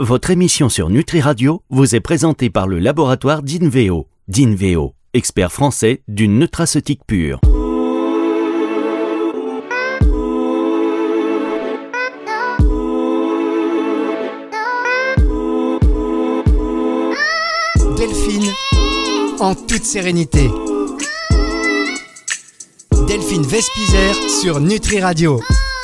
Votre émission sur Nutri Radio vous est présentée par le laboratoire d'Inveo. D'Inveo, expert français d'une nutraceutique pure. Delphine, en toute sérénité. Delphine Vespizer sur Nutri Radio.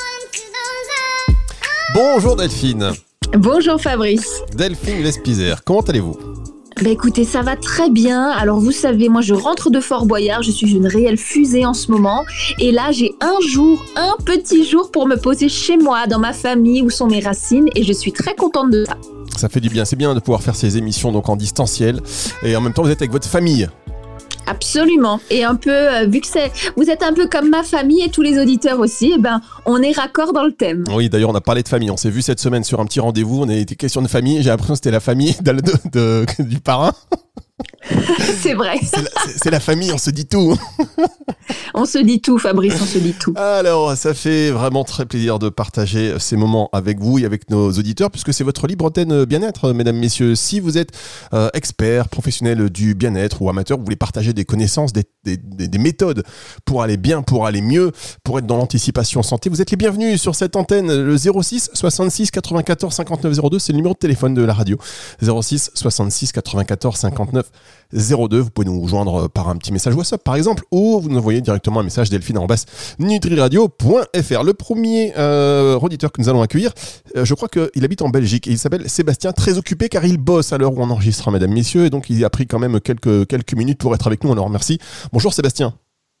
Bonjour Delphine. Bonjour Fabrice. Delphine Vespizer, comment allez-vous ? Écoutez, ça va très bien. Alors vous savez, moi je rentre de Fort Boyard, je suis une réelle fusée en ce moment. Et là j'ai un petit jour pour me poser chez moi, dans ma famille, où sont mes racines. Et je suis très contente de ça. Ça fait du bien, c'est bien de pouvoir faire ces émissions donc en distanciel. Et en même temps vous êtes avec votre famille. Absolument. Et un peu, vu que vous êtes un peu comme ma famille et tous les auditeurs aussi, on est raccord dans le thème. Oui, d'ailleurs, on a parlé de famille. On s'est vu cette semaine sur un petit rendez-vous. On a été question de famille. J'ai l'impression que c'était la famille du parrain. C'est vrai. C'est la famille, on se dit tout. On se dit tout, Fabrice, on se dit tout. Alors, ça fait vraiment très plaisir de partager ces moments avec vous et avec nos auditeurs, puisque c'est votre libre antenne bien-être, mesdames, messieurs. Si vous êtes expert, professionnel du bien-être ou amateur, vous voulez partager des connaissances, des méthodes pour aller bien, pour aller mieux, pour être dans l'anticipation santé, vous êtes les bienvenus sur cette antenne. Le 06 66 94 59 02, c'est le numéro de téléphone de la radio. 06 66 94 59 02, vous pouvez nous joindre par un petit message WhatsApp par exemple, ou vous nous envoyez directement un message delphine@nutriradio.fr. Le premier auditeur que nous allons accueillir, je crois qu'il habite en Belgique et il s'appelle Sébastien, très occupé car il bosse à l'heure où on enregistre, mesdames, messieurs, et donc il a pris quand même quelques minutes pour être avec nous, on le remercie. Bonjour Sébastien.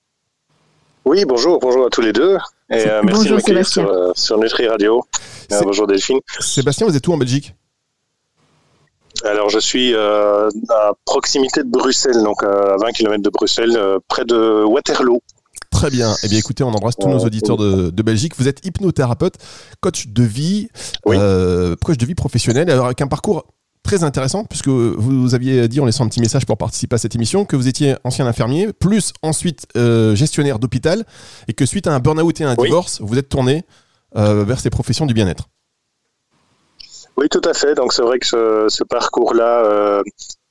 Oui, bonjour à tous les deux et merci de m'accueillir sur Nutri Radio. Bonjour Delphine. Sébastien, vous êtes où en Belgique ? Alors, je suis à proximité de Bruxelles, donc à 20 km de Bruxelles, près de Waterloo. Très bien. Eh bien, écoutez, on embrasse tous nos auditeurs de Belgique. Vous êtes hypnothérapeute, coach de vie, coach de vie professionnel, alors avec un parcours très intéressant, puisque vous aviez dit en laissant un petit message pour participer à cette émission que vous étiez ancien infirmier, plus ensuite gestionnaire d'hôpital, et que suite à un burn-out et un divorce, vous êtes tourné vers ces professions du bien-être. Oui, tout à fait. Donc, c'est vrai que ce parcours-là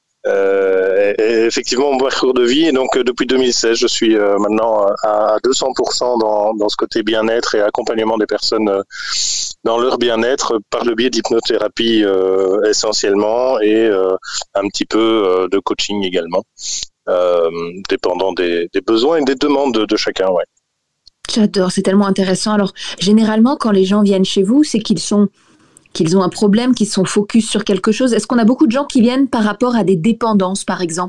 est effectivement mon parcours de vie. Et donc, depuis 2016, je suis maintenant à 200% dans ce côté bien-être et accompagnement des personnes dans leur bien-être par le biais d'hypnothérapie essentiellement et un petit peu de coaching également, dépendant des besoins et des demandes de chacun. Ouais. J'adore, c'est tellement intéressant. Alors, généralement, quand les gens viennent chez vous, c'est qu'ils ont un problème, qu'ils sont focus sur quelque chose. Est-ce qu'on a beaucoup de gens qui viennent par rapport à des dépendances, par exemple ?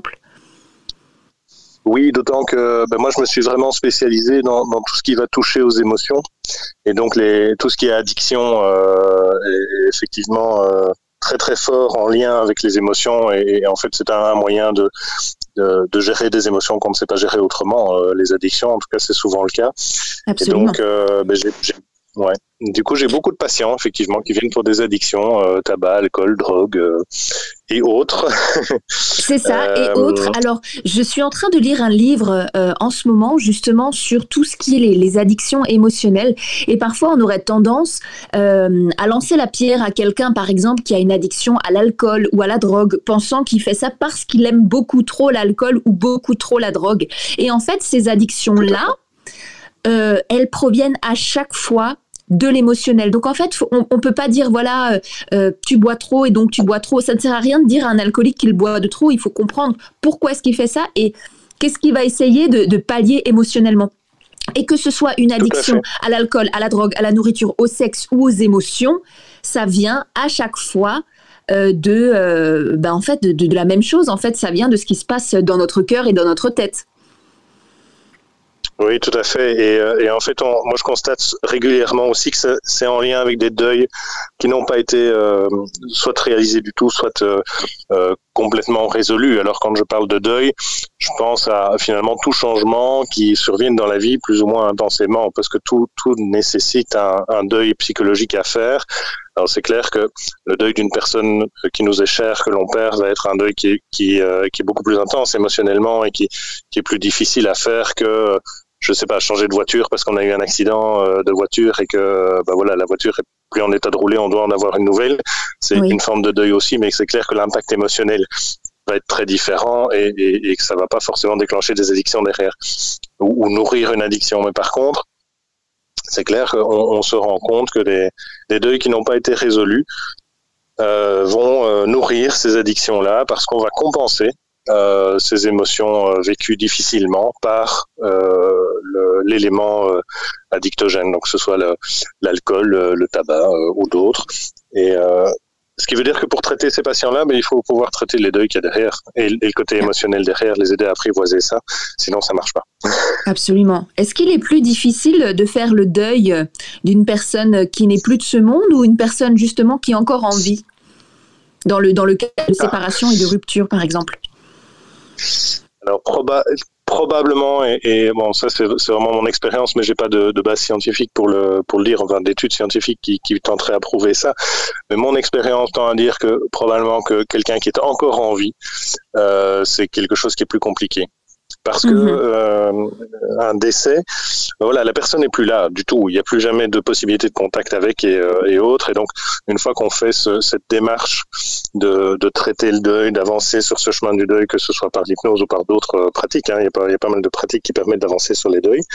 Oui, d'autant que moi, je me suis vraiment spécialisé dans tout ce qui va toucher aux émotions. Et donc, tout ce qui est addiction est effectivement très, très fort en lien avec les émotions. Et en fait, c'est un moyen de gérer des émotions qu'on ne sait pas gérer autrement. Les addictions, en tout cas, c'est souvent le cas. Absolument. Et donc, du coup, j'ai beaucoup de patients, effectivement, qui viennent pour des addictions, tabac, alcool, drogue et autres. C'est ça, et autres. Alors, je suis en train de lire un livre en ce moment, justement, sur tout ce qui est les addictions émotionnelles. Et parfois, on aurait tendance à lancer la pierre à quelqu'un, par exemple, qui a une addiction à l'alcool ou à la drogue, pensant qu'il fait ça parce qu'il aime beaucoup trop l'alcool ou beaucoup trop la drogue. Et en fait, ces addictions-là, elles proviennent à chaque fois de l'émotionnel. Donc en fait, on peut pas dire tu bois trop et donc tu bois trop. Ça ne sert à rien de dire à un alcoolique qu'il boit de trop. Il faut comprendre pourquoi est-ce qu'il fait ça et qu'est-ce qu'il va essayer de pallier émotionnellement. Et que ce soit une addiction à l'alcool, à la drogue, à la nourriture, au sexe ou aux émotions, ça vient à chaque fois de la même chose. En fait, ça vient de ce qui se passe dans notre cœur et dans notre tête. Oui, tout à fait. Et en fait, moi, je constate régulièrement aussi que c'est en lien avec des deuils qui n'ont pas été soit réalisés du tout, soit complètement résolus. Alors, quand je parle de deuil, je pense à finalement tout changement qui survient dans la vie plus ou moins intensément, parce que tout nécessite un deuil psychologique à faire. Alors, c'est clair que le deuil d'une personne qui nous est chère, que l'on perd, va être un deuil qui est beaucoup plus intense émotionnellement et qui est plus difficile à faire que je sais pas, changer de voiture parce qu'on a eu un accident de voiture et que la voiture est plus en état de rouler, on doit en avoir une nouvelle. C'est une forme de deuil aussi, mais c'est clair que l'impact émotionnel va être très différent et que ça va pas forcément déclencher des addictions derrière ou nourrir une addiction. Mais par contre, c'est clair qu'on se rend compte que des deuils qui n'ont pas été résolus vont nourrir ces addictions-là parce qu'on va compenser ces émotions vécues difficilement par l'élément addictogène, donc que ce soit l'alcool, le tabac ou d'autres. Et ce qui veut dire que pour traiter ces patients-là, il faut pouvoir traiter les deuils qu'il y a derrière et le côté émotionnel derrière, les aider à apprivoiser ça, sinon ça marche pas. Absolument. Est-ce qu'il est plus difficile de faire le deuil d'une personne qui n'est plus de ce monde ou une personne justement qui est encore en vie dans le cas de séparation et de rupture par exemple? Alors probablement, et bon, ça c'est vraiment mon expérience, mais j'ai pas de base scientifique pour le dire, enfin d'études scientifiques qui tenteraient à prouver ça. Mais mon expérience tend à dire que probablement que quelqu'un qui est encore en vie, c'est quelque chose qui est plus compliqué. Parce que un décès, la personne n'est plus là du tout. Il n'y a plus jamais de possibilité de contact avec et autres. Et donc, une fois qu'on fait cette démarche de traiter le deuil, d'avancer sur ce chemin du deuil, que ce soit par l'hypnose ou par d'autres pratiques, il y a pas mal de pratiques qui permettent d'avancer sur les deuils.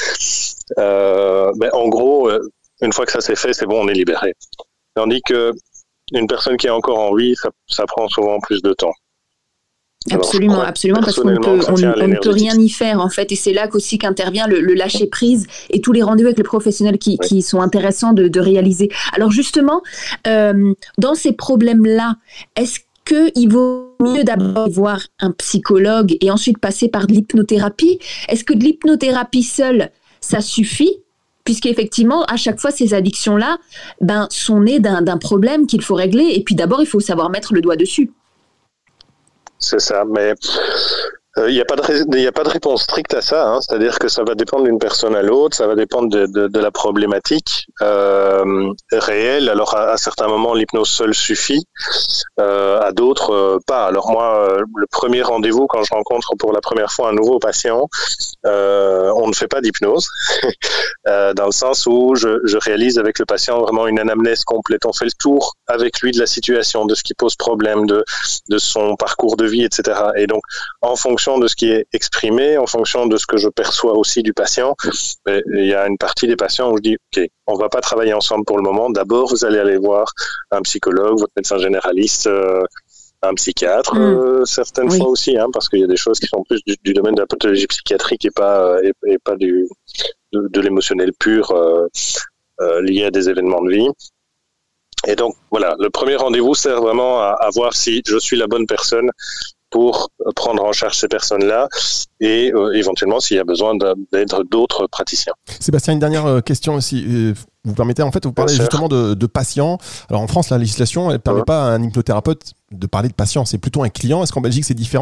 En gros, une fois que ça s'est fait, c'est bon, on est libéré. Tandis que une personne qui est encore en vie, ça prend souvent plus de temps. Absolument, parce qu'on ne peut rien y faire en fait, et c'est là qu'aussi qu'intervient le lâcher prise et tous les rendez-vous avec les professionnels qui sont intéressants de réaliser. Alors justement, dans ces problèmes-là, est-ce qu'il vaut mieux d'abord voir un psychologue et ensuite passer par de l'hypnothérapie? Est-ce que de l'hypnothérapie seule, ça suffit? Puisqu'effectivement, à chaque fois, ces addictions-là sont nées d'un problème qu'il faut régler, et puis d'abord, il faut savoir mettre le doigt dessus. C'est ça, mais il n'y a pas de réponse stricte à ça, hein. C'est-à-dire que ça va dépendre d'une personne à l'autre, ça va dépendre de la problématique réelle. Alors à certains moments, l'hypnose seule suffit, à d'autres pas. Alors moi, le premier rendez-vous, quand je rencontre pour la première fois un nouveau patient, on ne fait pas d'hypnose, dans le sens où je réalise avec le patient vraiment une anamnèse complète. On fait le tour avec lui de la situation, de ce qui pose problème, de son parcours de vie, etc. Et donc, en fonction de ce qui est exprimé, en fonction de ce que je perçois aussi du patient, il y a une partie des patients où je dis, OK, on va pas travailler ensemble pour le moment. D'abord, vous allez aller voir un psychologue, votre médecin généraliste, un psychiatre, certaines fois aussi, hein, parce qu'il y a des choses qui sont plus du domaine de la pathologie psychiatrique et pas de l'émotionnel pur lié à des événements de vie. Et donc, voilà, le premier rendez-vous sert vraiment à voir si je suis la bonne personne pour prendre en charge ces personnes-là et éventuellement s'il y a besoin d'être d'autres praticiens. Sébastien, une dernière question aussi. Vous permettez, en fait, vous parlez justement de patients. Alors en France, la législation, elle ne permet pas à un hypnothérapeute de parler de patient, c'est plutôt un client. Est-ce qu'en Belgique, c'est différent ?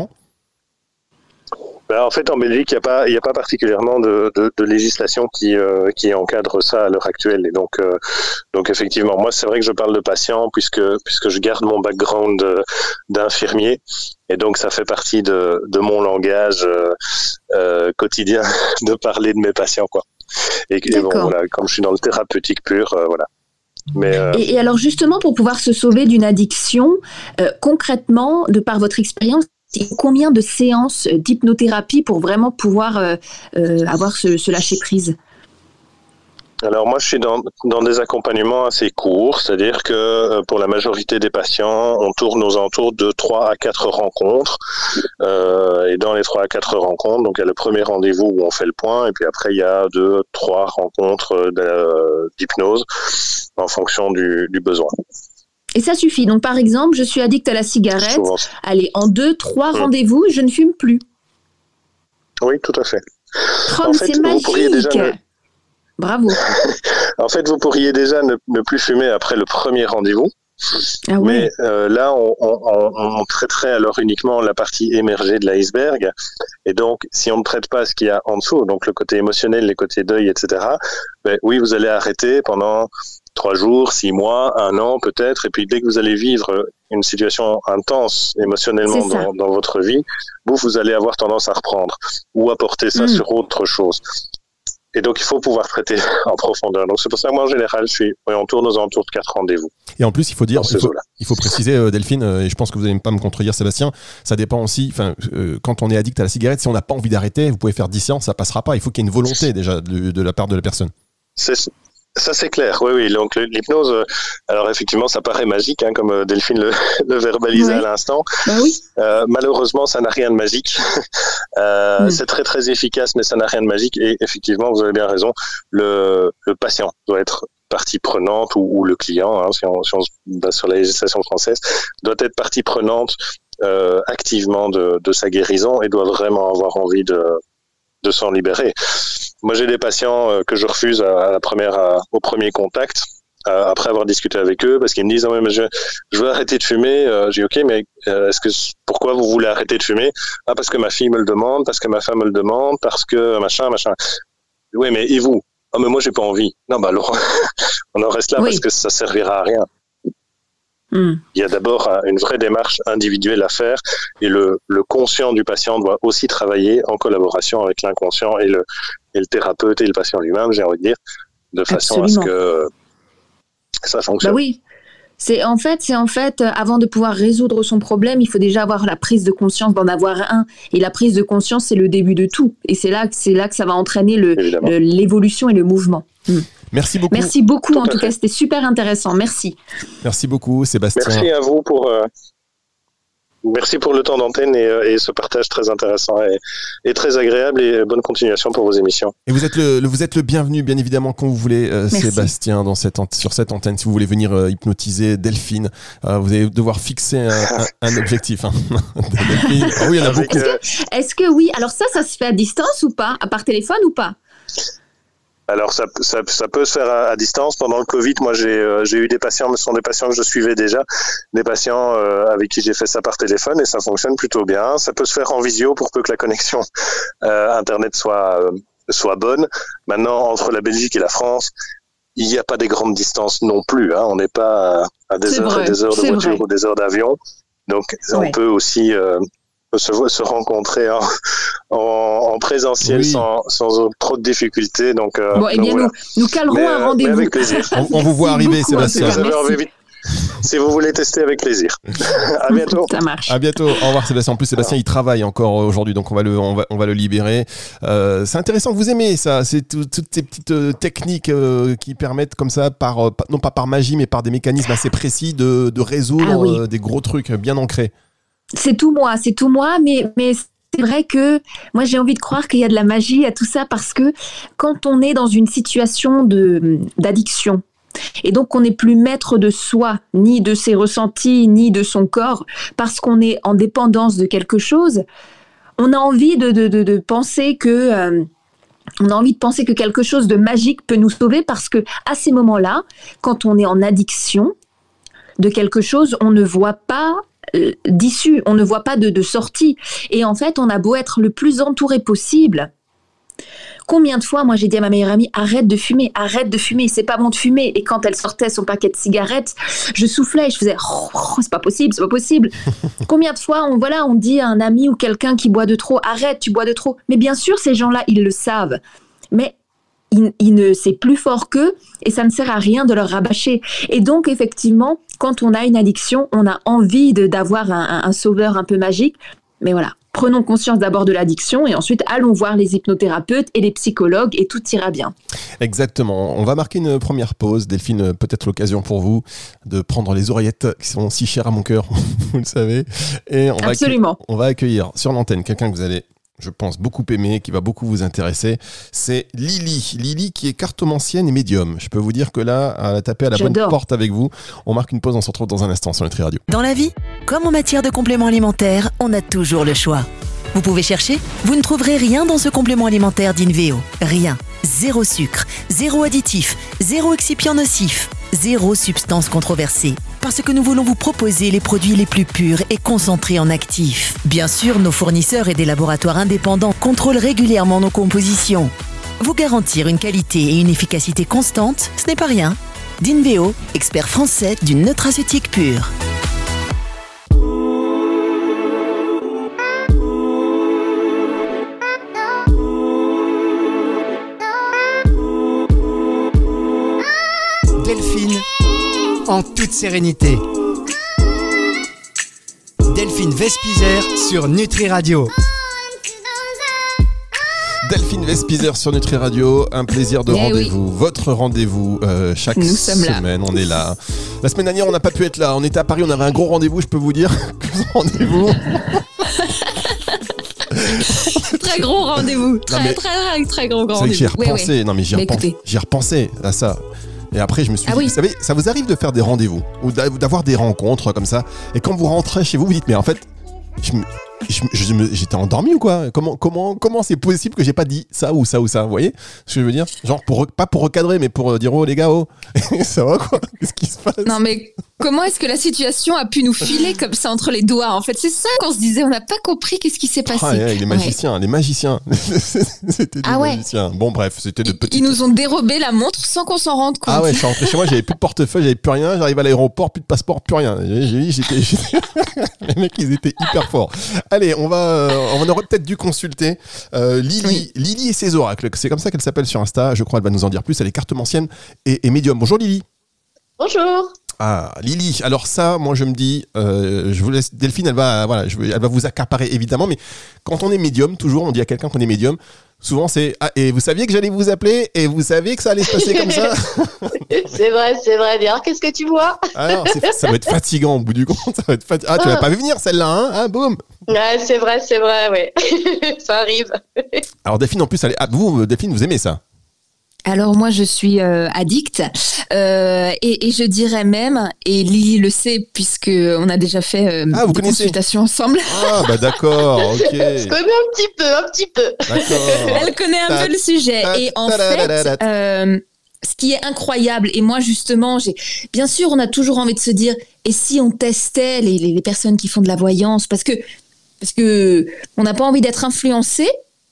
En fait, en Belgique, il n'y a pas particulièrement de législation qui encadre ça à l'heure actuelle. Et donc effectivement, moi, c'est vrai que je parle de patients puisque je garde mon background d'infirmier. Et donc, ça fait partie de mon langage quotidien de parler de mes patients, quoi. Et bon, voilà, comme je suis dans le thérapeutique pur, voilà. Mais et alors, justement, pour pouvoir se sauver d'une addiction, concrètement, de par votre expérience, combien de séances d'hypnothérapie pour vraiment pouvoir avoir ce lâcher-prise ? Alors moi, je suis dans des accompagnements assez courts, c'est-à-dire que pour la majorité des patients, on tourne aux alentours de 3 à 4 rencontres. Et dans les 3 à 4 rencontres, donc il y a le premier rendez-vous où on fait le point, et puis après il y a 2-3 rencontres d'hypnose en fonction du besoin. Et ça suffit. Donc, par exemple, je suis addict à la cigarette. Allez, en 2-3 rendez-vous, je ne fume plus. Oui, tout à fait. Oh, en fait, c'est magique. Bravo. En fait, vous pourriez déjà ne plus fumer après le premier rendez-vous. Ah oui. Mais là, on traiterait alors uniquement la partie émergée de l'iceberg. Et donc, si on ne traite pas ce qu'il y a en dessous, donc le côté émotionnel, les côtés deuil, etc., oui, vous allez arrêter pendant 3 jours, 6 mois, 1 an peut-être, et puis dès que vous allez vivre une situation intense émotionnellement dans votre vie, vous allez avoir tendance à reprendre ou à porter ça sur autre chose. Et donc, il faut pouvoir traiter en profondeur. Donc, c'est pour ça que moi, en général, on tourne aux alentours de 4 rendez-vous. Et en plus, il faut préciser, Delphine, et je pense que vous n'allez pas me contredire, Sébastien, ça dépend aussi, quand on est addict à la cigarette, si on n'a pas envie d'arrêter, vous pouvez faire 10 séances, ça passera pas. Il faut qu'il y ait une volonté déjà de la part de la personne. Ça, c'est clair. Oui. Donc, l'hypnose, alors effectivement, ça paraît magique, comme Delphine le verbalisait à l'instant. Ben oui. Malheureusement, ça n'a rien de magique. C'est très, très efficace, mais ça n'a rien de magique. Et effectivement, vous avez bien raison, le patient doit être partie prenante ou le client, si on se base sur la législation française, doit être partie prenante activement de sa guérison et doit vraiment avoir envie de s'en libérer. Moi, j'ai des patients que je refuse au premier contact, après avoir discuté avec eux, parce qu'ils me disent mais je veux arrêter de fumer. J'ai dit, ok, mais pourquoi vous voulez arrêter de fumer? Parce que ma fille me le demande, parce que ma femme me le demande, parce que machin. Oui, mais et vous? Mais moi, j'ai pas envie. Non, alors, on en reste là parce que ça servira à rien. Il y a d'abord une vraie démarche individuelle à faire et le conscient du patient doit aussi travailler en collaboration avec l'inconscient et le thérapeute et le patient lui-même, j'ai envie de dire, de façon à ce que ça fonctionne. Bah oui. C'est en fait, avant de pouvoir résoudre son problème, il faut déjà avoir la prise de conscience d'en avoir un. Et la prise de conscience, c'est le début de tout. Et c'est là que ça va entraîner l'évolution et le mouvement. Merci beaucoup. Merci beaucoup, en tout cas, c'était super intéressant. Merci. Merci beaucoup, Sébastien. Merci à vous Merci pour le temps d'antenne et ce partage très intéressant et très agréable et bonne continuation pour vos émissions. Et vous êtes le bienvenu, bien évidemment, quand vous voulez, Sébastien, sur cette antenne. Si vous voulez venir hypnotiser Delphine, vous allez devoir fixer un objectif. Delphine. Ah oui, il y en a beaucoup. Est-ce que oui? Alors ça se fait à distance ou pas? Par téléphone ou pas? Alors ça peut se faire à distance. Pendant le Covid, moi j'ai eu des patients, ce sont des patients que je suivais déjà, des patients avec qui j'ai fait ça par téléphone et ça fonctionne plutôt bien. Ça peut se faire en visio pour peu que la connexion internet soit bonne. Maintenant, entre la Belgique et la France, il n'y a pas des grandes distances non plus. On n'est pas à des heures et des heures de voiture ou des heures d'avion. Donc on peut aussi se rencontrer en présentiel sans trop de difficultés. Donc, voilà. nous calerons un rendez-vous. Avec plaisir. On vous voit arriver, Sébastien. Si vous voulez tester, avec plaisir. À bientôt. Ça marche. À bientôt. Au revoir, Sébastien. En plus, Sébastien, il travaille encore aujourd'hui, donc on va le libérer. C'est intéressant. Vous aimez ça? C'est toutes ces petites techniques qui permettent comme ça, non pas par magie, mais par des mécanismes assez précis de résoudre des gros trucs bien ancrés. C'est tout moi, mais c'est vrai que moi j'ai envie de croire qu'il y a de la magie à tout ça parce que quand on est dans une situation d'addiction et donc on n'est plus maître de soi, ni de ses ressentis, ni de son corps, parce qu'on est en dépendance de quelque chose, on a envie de penser que... on a envie de penser que quelque chose de magique peut nous sauver parce que à ces moments-là, quand on est en addiction de quelque chose, on ne voit pas d'issue, on ne voit pas de sortie. Et en fait, on a beau être le plus entouré possible. Combien de fois, moi, j'ai dit à ma meilleure amie, arrête de fumer, c'est pas bon de fumer. Et quand elle sortait son paquet de cigarettes, je soufflais, je faisais, c'est pas possible. Combien de fois, on dit à un ami ou quelqu'un qui boit de trop, arrête, tu bois de trop. Mais bien sûr, ces gens-là, ils le savent. Mais c'est plus fort qu'eux et ça ne sert à rien de leur rabâcher. Et donc, effectivement, quand on a une addiction, on a envie d'avoir un sauveur un peu magique. Mais voilà, prenons conscience d'abord de l'addiction et ensuite allons voir les hypnothérapeutes et les psychologues et tout ira bien. Exactement. On va marquer une première pause. Delphine, peut-être l'occasion pour vous de prendre les oreillettes qui sont si chères à mon cœur, vous le savez. Et on va accueillir sur l'antenne quelqu'un que vous allez, je pense, beaucoup aimer, qui va beaucoup vous intéresser. C'est Lily. Lily qui est cartomancienne et médium. Je peux vous dire que là, elle a tapé à la bonne porte avec vous. On marque une pause, on se retrouve dans un instant sur Nutri Radio. Dans la vie, comme en matière de compléments alimentaires, on a toujours le choix. Vous pouvez chercher, vous ne trouverez rien dans ce complément alimentaire d'Inveo. Rien. Zéro sucre, zéro additif, zéro excipient nocif, zéro substance controversée. Parce que nous voulons vous proposer les produits les plus purs et concentrés en actifs. Bien sûr, nos fournisseurs et des laboratoires indépendants contrôlent régulièrement nos compositions. Vous garantir une qualité et une efficacité constantes, ce n'est pas rien. D'Inveo, expert français du nutraceutique pur. en toute sérénité. Delphine Vespizer sur Nutri Radio. Delphine Vespizer sur Nutri Radio, un plaisir de rendez-vous, votre rendez-vous chaque semaine, on est là. La semaine dernière, on n'a pas pu être là, on était à Paris, on avait un gros rendez-vous, je peux vous dire. Rendez-vous. Très gros rendez-vous, très gros rendez-vous. C'est que j'y ai repensé, non mais j'y ai repensé à ça. Et après, je me suis dit, vous savez, ça vous arrive de faire des rendez-vous ou d'avoir des rencontres comme ça, et quand vous rentrez chez vous, vous dites, mais en fait, j'étais endormi ou quoi ? Comment c'est possible que j'ai pas dit ça ou ça ou ça ? Vous voyez ce que je veux dire ? Genre, pas pour recadrer, mais pour dire, oh les gars, oh, ça va quoi ? Qu'est-ce qui se passe ? Non mais comment est-ce que la situation a pu nous filer comme ça entre les doigts ? En fait, c'est ça qu'on se disait, on n'a pas compris qu'est-ce qui s'est passé. Les magiciens. C'était des magiciens. Bon bref, c'était de petites... Ils nous ont dérobé la montre sans qu'on s'en rende compte. Ah ouais, je suis rentré chez moi, j'avais plus de portefeuille, j'avais plus rien, j'arrive à l'aéroport, plus de passeport, plus rien. Les mecs, ils étaient hyper forts. Allez, on aurait peut-être dû consulter Lily et ses oracles. C'est comme ça qu'elle s'appelle sur Insta. Je crois qu'elle va nous en dire plus. Elle est cartomancienne et médium. Bonjour Lily. Bonjour. Ah, Lily. Alors ça, moi je me dis, je vous laisse. Delphine, elle va vous accaparer évidemment. Mais quand on est médium, toujours, on dit à quelqu'un qu'on est médium. Souvent c'est et vous saviez que j'allais vous appeler et vous saviez que ça allait se passer comme ça. C'est vrai. D'ailleurs, qu'est-ce que tu vois ? Alors, ça va être fatigant au bout du compte. Ça va être tu l'as pas vu venir celle-là, hein, boum. Ouais, c'est vrai, oui. Ça arrive. Alors Delphine, en plus, Delphine, vous aimez ça ? Alors moi je suis addict et je dirais même, et Lily le sait puisque on a déjà fait des consultations ensemble. Ah bah d'accord, ok. Je connais un petit peu. D'accord. Elle connaît un peu le sujet et en fait ce qui est incroyable, et moi justement, bien sûr on a toujours envie de se dire, et si on testait les personnes qui font de la voyance, parce que on n'a pas envie d'être influencé.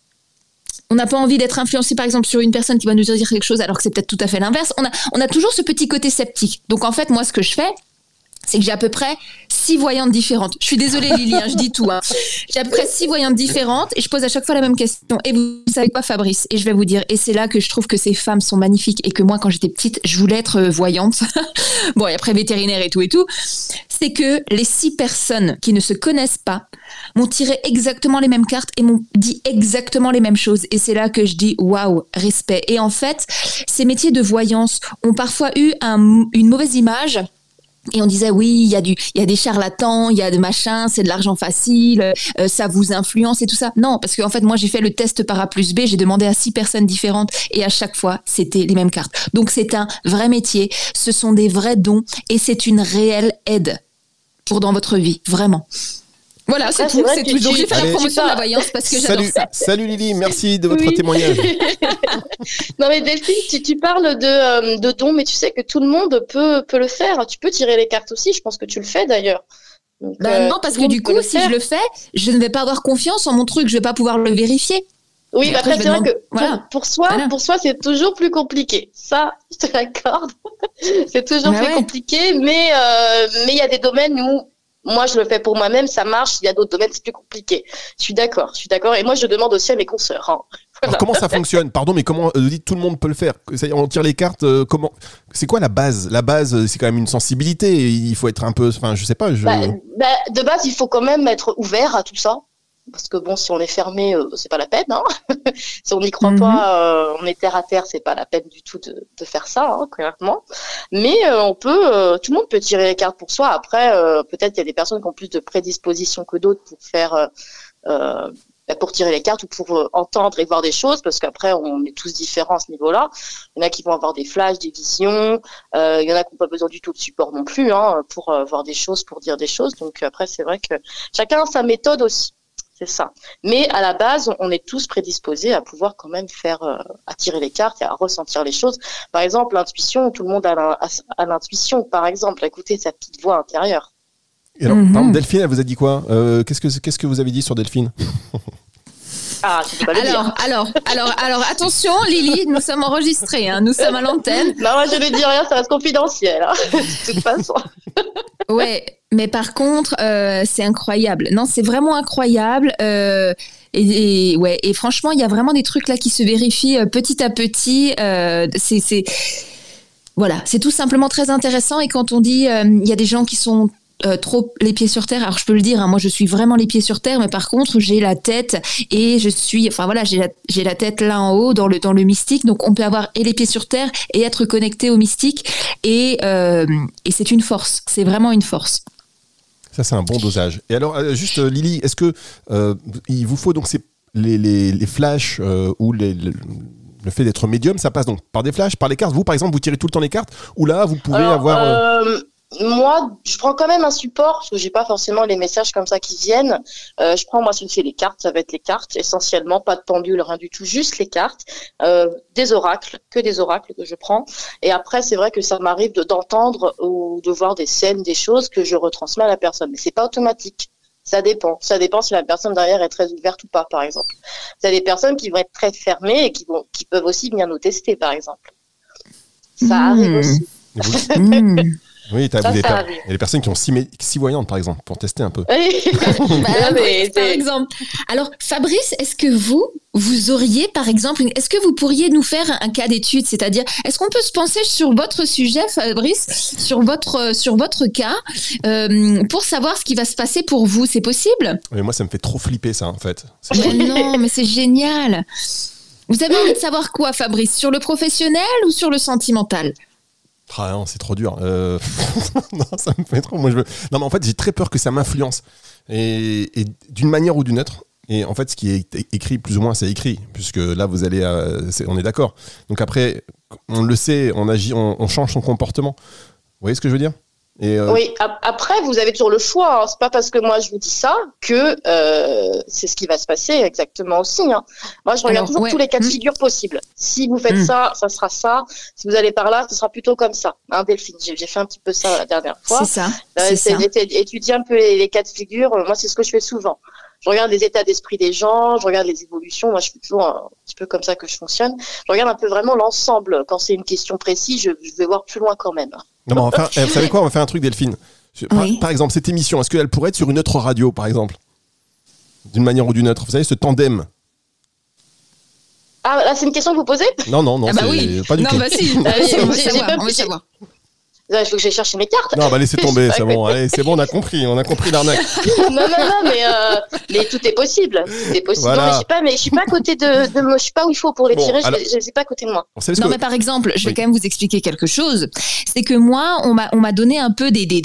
On n'a pas envie d'être influencé, par exemple, sur une personne qui va nous dire quelque chose alors que c'est peut-être tout à fait l'inverse. On a toujours ce petit côté sceptique. Donc, en fait, moi, ce que je fais, c'est que j'ai à peu près 6 voyantes différentes. Je suis désolée, Lily, je dis tout. Hein. J'ai à peu près 6 voyantes différentes et je pose à chaque fois la même question. Et vous savez quoi, Fabrice ? Et je vais vous dire, et c'est là que je trouve que ces femmes sont magnifiques et que moi, quand j'étais petite, je voulais être voyante. Bon, et après vétérinaire et tout. C'est que les 6 personnes qui ne se connaissent pas m'ont tiré exactement les mêmes cartes et m'ont dit exactement les mêmes choses. Et c'est là que je dis waouh, respect. Et en fait, ces métiers de voyance ont parfois eu une mauvaise image. Et on disait oui, il y a des charlatans, il y a des machins, c'est de l'argent facile, ça vous influence et tout ça. Non, parce qu'en fait, moi, j'ai fait le test par A plus B, j'ai demandé à 6 personnes différentes et à chaque fois, c'était les mêmes cartes. Donc, c'est un vrai métier, ce sont des vrais dons et c'est une réelle aide pour dans votre vie, vraiment. Voilà, c'est tout. Donc, j'ai fait la promotion de la voyance parce que j'adore ça. Salut Lily, merci de votre témoignage. Non mais Delphine, tu parles de dons, mais tu sais que tout le monde peut le faire. Tu peux tirer les cartes aussi, je pense que tu le fais d'ailleurs. Donc, non, parce que du coup, si je le fais, je ne vais pas avoir confiance en mon truc, je ne vais pas pouvoir le vérifier. Oui, après c'est vrai que pour soi, c'est toujours plus compliqué. Ça, je te l'accorde. C'est toujours plus compliqué, mais il y a des domaines où moi, je le fais pour moi-même, ça marche. Il y a d'autres domaines, c'est plus compliqué. Je suis d'accord. Et moi, je demande aussi à mes consoeurs. Hein. Voilà. Alors, comment ça fonctionne ? Pardon, mais comment tout le monde peut le faire ? On tire les cartes, comment ? C'est quoi la base ? La base, c'est quand même une sensibilité. Il faut être un peu... Enfin, je sais pas. De base, il faut quand même être ouvert à tout ça. Parce que bon, si on est fermé, c'est pas la peine. Hein. Si on n'y croit pas, on est terre à terre, c'est pas la peine du tout de faire ça, hein, clairement. Mais tout le monde peut tirer les cartes pour soi. Après, peut-être qu'il y a des personnes qui ont plus de prédisposition que d'autres pour faire, pour tirer les cartes ou pour entendre et voir des choses, parce qu'après, on est tous différents à ce niveau-là. Il y en a qui vont avoir des flashs, des visions. Il y en a qui n'ont pas besoin du tout de support non plus, hein, pour voir des choses, pour dire des choses. Donc après, c'est vrai que chacun a sa méthode aussi. C'est ça. Mais à la base, on est tous prédisposés à pouvoir quand même à tirer les cartes et à ressentir les choses. Par exemple, l'intuition, tout le monde a l'intuition, par exemple, à écouter sa petite voix intérieure. Et alors, par exemple, Delphine, elle vous a dit quoi ? Qu'est-ce que vous avez dit sur Delphine ? Ah, je peux pas le dire. Alors, attention, Lily, nous sommes enregistrés, hein, nous sommes à l'antenne. Non, moi, je ne dis rien, ça reste confidentiel, hein, de toute façon. Ouais, mais par contre, c'est incroyable. Non, c'est vraiment incroyable. Et franchement, il y a vraiment des trucs là qui se vérifient petit à petit. Voilà, c'est tout simplement très intéressant. Et quand on dit, il y a des gens qui sont trop les pieds sur terre. Alors je peux le dire, hein, moi je suis vraiment les pieds sur terre, mais par contre j'ai la tête et j'ai la tête là en haut dans le mystique. Donc on peut avoir et les pieds sur terre et être connecté au mystique et c'est une force. C'est vraiment une force. Ça c'est un bon dosage. Et alors juste Lily, est-ce que il vous faut donc les flashs ou le fait d'être médium, ça passe donc par des flashs, par les cartes. Vous par exemple, vous tirez tout le temps les cartes ou là vous pouvez avoir moi, je prends quand même un support parce que j'ai pas forcément les messages comme ça qui viennent. Je prends, moi, si c'est les cartes, ça va être les cartes essentiellement, pas de pendule, rien du tout, juste les cartes, des oracles que je prends. Et après, c'est vrai que ça m'arrive d'entendre ou de voir des scènes, des choses que je retransmets à la personne. Mais c'est pas automatique. Ça dépend si la personne derrière est très ouverte ou pas, par exemple. Il y a des personnes qui vont être très fermées et qui peuvent aussi venir nous tester, par exemple. Ça arrive aussi. Oui, il y a des personnes qui ont six voyantes, par exemple, pour tester un peu. Par exemple. Alors, Fabrice, est-ce que vous auriez, par exemple, est-ce que vous pourriez nous faire un cas d'étude? C'est-à-dire, est-ce qu'on peut se penser sur votre sujet, Fabrice, sur votre cas, pour savoir ce qui va se passer pour vous? C'est possible? Mais moi, ça me fait trop flipper, ça, en fait. Mais non, mais c'est génial. Vous avez envie de savoir quoi, Fabrice? Sur le professionnel ou sur le sentimental? Ah non, c'est trop dur. Non, ça me fait trop. Non, mais en fait, j'ai très peur que ça m'influence. Et d'une manière ou d'une autre. Et en fait, ce qui est écrit, plus ou moins, c'est écrit. Puisque là, vous allez. On est d'accord. Donc après, on le sait, on agit, on change son comportement. Vous voyez ce que je veux dire? Oui, après, vous avez toujours le choix. Hein. C'est pas parce que moi je vous dis ça que c'est ce qui va se passer exactement aussi. Hein. Moi, je regarde toujours tous les cas de figure possibles. Si vous faites ça, ça sera ça. Si vous allez par là, ce sera plutôt comme ça. Hein, Delphine, j'ai fait un petit peu ça la dernière fois. C'est ça. Étudier un peu les cas de figure. Moi, c'est ce que je fais souvent. Je regarde les états d'esprit des gens, je regarde les évolutions. Moi, je suis toujours un petit peu comme ça que je fonctionne. Je regarde un peu vraiment l'ensemble. Quand c'est une question précise, je vais voir plus loin quand même. Non, mais vous savez quoi? On va faire un truc, Delphine. Par exemple, cette émission, est-ce qu'elle pourrait être sur une autre radio, par exemple? D'une manière ou d'une autre. Vous savez, ce tandem. Ah, là, c'est une question que vous posez? Non, pas du tout. Non, bah si, on veut savoir. Il faut que j'aille chercher mes cartes. Non, laissez tomber, c'est bon. Allez, c'est bon, on a compris l'arnaque. non, mais tout est possible. Voilà. Non, mais je suis pas à côté de moi, je suis pas où il faut pour les tirer, je ne suis pas à côté de moi. Non, mais par exemple, je vais quand même vous expliquer quelque chose. C'est que moi, on m'a donné un peu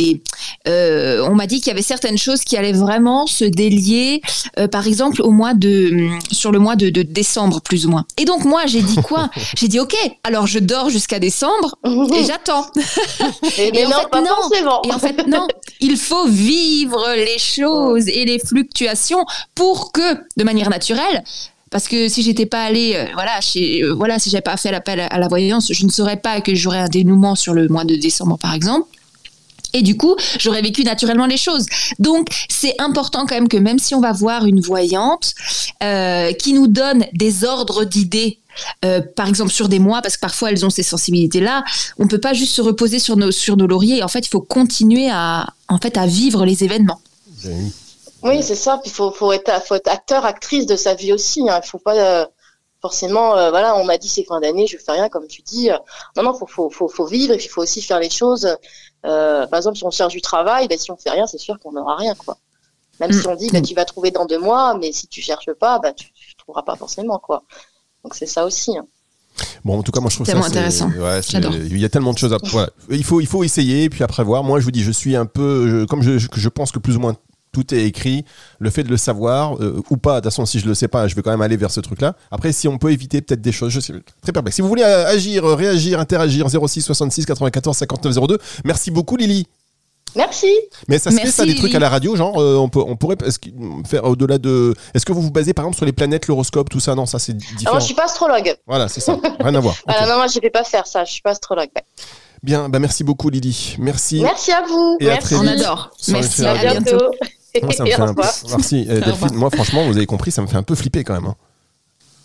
on m'a dit qu'il y avait certaines choses qui allaient vraiment se délier, par exemple, sur le mois de décembre, plus ou moins. Et donc, moi, j'ai dit quoi? J'ai dit, OK, alors je dors jusqu'à décembre et j'attends. Et en fait, non, il faut vivre les choses et les fluctuations pour que, de manière naturelle, parce que si j'étais pas allée, si j'avais pas fait l'appel à la voyance, je ne saurais pas que j'aurais un dénouement sur le mois de décembre, par exemple. Et du coup, j'aurais vécu naturellement les choses. Donc, c'est important quand même que même si on va voir une voyante qui nous donne des ordres d'idées, par exemple sur des mois, parce que parfois elles ont ces sensibilités-là, on peut pas juste se reposer sur nos lauriers. En fait, il faut continuer à vivre les événements. Oui, c'est ça. Puis faut être acteur, actrice de sa vie aussi. Hein. Il faut pas forcément, on m'a dit c'est fin d'année, je fais rien, comme tu dis. Non, faut vivre et puis il faut aussi faire les choses. Par exemple, si on cherche du travail, si on fait rien, c'est sûr qu'on n'aura rien, quoi. Même si on dit tu vas trouver dans 2 mois, mais si tu cherches pas, tu trouveras pas forcément, quoi. Donc c'est ça aussi. Hein. Bon, en tout cas, moi je trouve tellement intéressant. J'adore. Il y a tellement de choses à. Voilà. Il faut essayer et puis après voir. Moi, je vous dis, je suis un peu, comme je pense que plus ou moins tout est écrit. Le fait de le savoir ou pas, de toute façon, si je le sais pas, je vais quand même aller vers ce truc-là. Après, si on peut éviter peut-être des choses, je sais, très perplexe. Si vous voulez agir, réagir, interagir, 06 66 94 59 02. Merci beaucoup, Lily. Merci. Mais ça se fait ça des trucs à la radio, genre on pourrait faire au-delà de. Est-ce que vous vous basez par exemple sur les planètes, l'horoscope, tout ça? Non, ça c'est différent. Alors je suis pas astrologue. Voilà, c'est ça. Rien à voir. Okay. Non, moi je vais pas faire ça. Je suis pas astrologue. Bien, merci beaucoup Lily. Merci. Merci à vous. Et merci. On adore. Merci. À bientôt. Moi, ça me fait Delphine, moi franchement, vous avez compris, ça me fait un peu flipper quand même. Hein.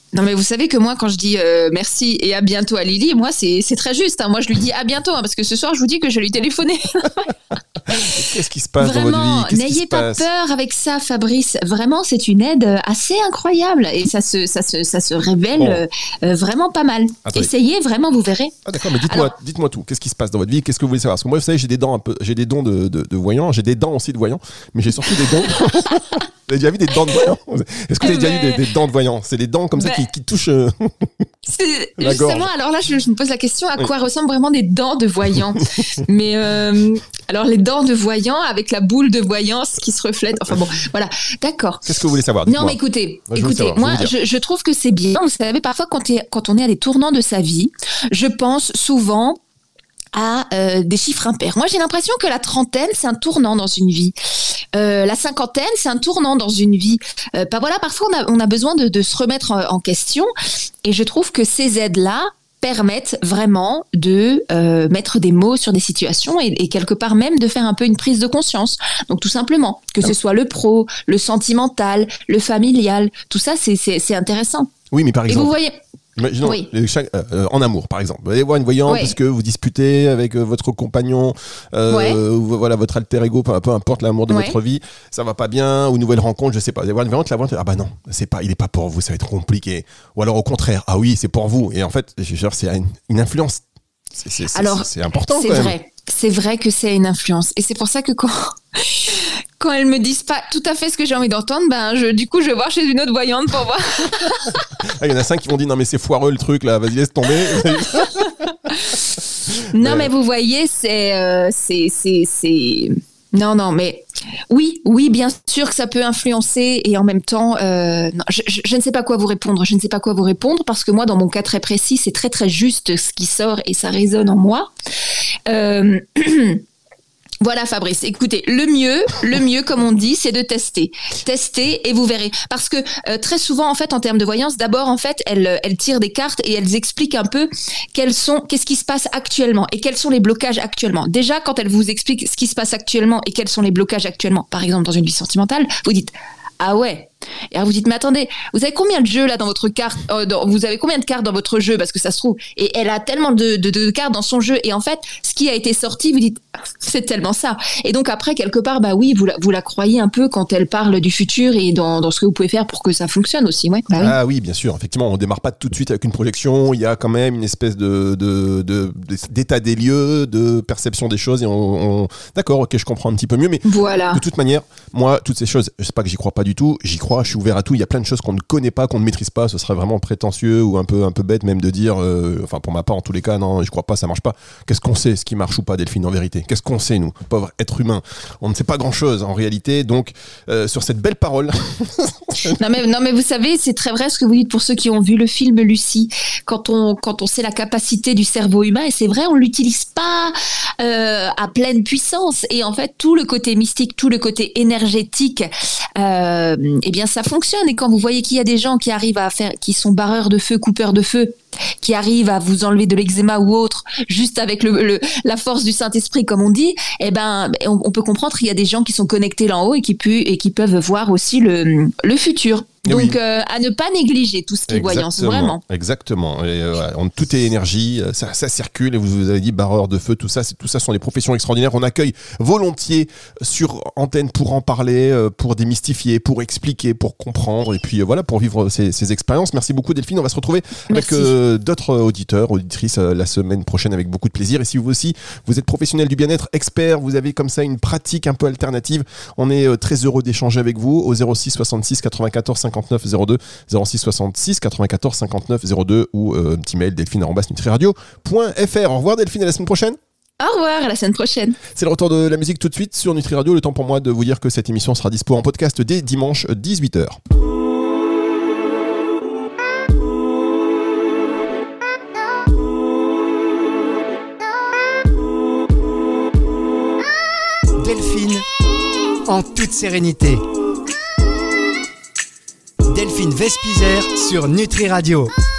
Non, mais vous savez que moi, quand je dis merci et à bientôt à Lily, moi, c'est très juste. Hein. Moi, je lui dis à bientôt, parce que ce soir, je vous dis que je vais lui téléphoner. Qu'est-ce qui se passe dans votre vie? N'ayez pas peur avec ça, Fabrice. Vraiment, c'est une aide assez incroyable. Et ça se révèle vraiment pas mal. Attendez. Essayez, vraiment, vous verrez. Ah d'accord, mais dites-moi tout. Qu'est-ce qui se passe dans votre vie? Qu'est-ce que vous voulez savoir? Parce que moi, vous savez, j'ai des dons de voyant. J'ai des dents aussi de voyant. Mais j'ai surtout des dons... Vous avez déjà vu des dents de voyant? Est-ce que vous avez déjà vu des dents de voyant? C'est des dents comme ça qui touchent la gorge. Justement, alors là, je me pose la question, à quoi ressemblent vraiment des dents de voyant? Mais alors, les dents de voyant avec la boule de voyance qui se reflète. Enfin bon, voilà, d'accord. Qu'est-ce que vous voulez savoir? Non, mais écoutez, moi, je trouve que c'est bien. Vous savez, parfois, quand on est à des tournants de sa vie, je pense souvent à des chiffres impairs. Moi, j'ai l'impression que la trentaine, c'est un tournant dans une vie. La cinquantaine, c'est un tournant dans une vie. Parfois, on a besoin de se remettre en question. Et je trouve que ces aides-là permettent vraiment de mettre des mots sur des situations et quelque part même de faire un peu une prise de conscience. Donc, tout simplement, que ce soit le pro, le sentimental, le familial, tout ça, c'est intéressant. Oui, mais par exemple... Et vous voyez... Imaginons, en amour, par exemple. Vous allez voir une voyante parce que vous disputez avec votre compagnon, ou voilà, votre alter ego, peu importe l'amour de votre vie, ça va pas bien, ou nouvelle rencontre, je sais pas. Vous allez voir une voyante, ah bah non, il est pas pour vous, ça va être compliqué. Ou alors au contraire, ah oui, c'est pour vous. Et en fait, je veux dire, c'est une influence. C'est important. C'est vrai que c'est une influence. Et c'est pour ça que quand elles me disent pas tout à fait ce que j'ai envie d'entendre, du coup, je vais voir chez une autre voyante pour voir. Il y en a 5 qui vont dire non mais c'est foireux le truc là, vas-y laisse tomber. Non mais vous voyez, Non, mais oui, bien sûr que ça peut influencer et en même temps, non, je ne sais pas quoi vous répondre. Je ne sais pas quoi vous répondre parce que moi, dans mon cas très précis, c'est très très juste ce qui sort et ça résonne en moi. Voilà Fabrice, écoutez, le mieux comme on dit, c'est de tester et vous verrez. Parce que très souvent en fait en termes de voyance, d'abord en fait elles tirent des cartes et elles expliquent un peu qu'est-ce qui se passe actuellement et quels sont les blocages actuellement. Déjà quand elles vous expliquent ce qui se passe actuellement et quels sont les blocages actuellement, par exemple dans une vie sentimentale, vous dites ah ouais. Et alors vous dites mais attendez, vous avez combien de jeux là dans votre carte vous avez combien de cartes dans votre jeu parce que ça se trouve et elle a tellement de cartes dans son jeu et en fait ce qui a été sorti vous dites c'est tellement ça et donc après quelque part oui vous la croyez un peu quand elle parle du futur et dans ce que vous pouvez faire pour que ça fonctionne aussi oui. Ah oui bien sûr effectivement on démarre pas tout de suite avec une projection, il y a quand même une espèce d'état des lieux, de perception des choses et on d'accord ok je comprends un petit peu mieux mais voilà. De toute manière moi toutes ces choses je sais pas que j'y crois pas du tout, j'y crois, je suis ouvert à tout, il y a plein de choses qu'on ne connaît pas, qu'on ne maîtrise pas, ce serait vraiment prétentieux ou un peu bête même de dire, enfin pour ma part en tous les cas, non je crois pas, ça marche pas. Qu'est-ce qu'on sait, ce qui marche ou pas Delphine en vérité? Qu'est-ce qu'on sait nous, pauvres êtres humains? On ne sait pas grand chose en réalité, donc sur cette belle parole... non mais vous savez, c'est très vrai ce que vous dites pour ceux qui ont vu le film Lucie, quand on sait la capacité du cerveau humain, et c'est vrai on l'utilise pas à pleine puissance, et en fait tout le côté mystique, tout le côté énergétique, eh bien ça fonctionne. Et quand vous voyez qu'il y a des gens qui arrivent qui sont barreurs de feu, coupeurs de feu, qui arrivent à vous enlever de l'eczéma ou autre, juste avec la force du Saint-Esprit, comme on dit, eh ben, on peut comprendre qu'il y a des gens qui sont connectés là en haut et qui peuvent voir aussi le futur. Donc, à ne pas négliger tout ce qui est voyance, vraiment. Exactement. Et, tout est énergie, ça circule. Et vous avez dit barreur de feu, tout ça sont des professions extraordinaires. On accueille volontiers sur antenne pour en parler, pour démystifier, pour expliquer, pour comprendre, et puis voilà, pour vivre ces expériences. Merci beaucoup Delphine. On va se retrouver avec d'autres auditeurs, auditrices la semaine prochaine avec beaucoup de plaisir. Et si vous aussi, vous êtes professionnel du bien-être, expert, vous avez comme ça une pratique un peu alternative, on est très heureux d'échanger avec vous au 06 66 94 59 02, 06 66 94 59 02 ou petit mail delphine@nutriradio.fr. Au revoir Delphine, à la semaine prochaine. Au revoir, à la semaine prochaine. C'est le retour de la musique tout de suite sur Nutri Radio. Le temps pour moi de vous dire que cette émission sera dispo en podcast dès dimanche 18h. Delphine, en toute sérénité. Delphine Vespizer sur Nutri Radio.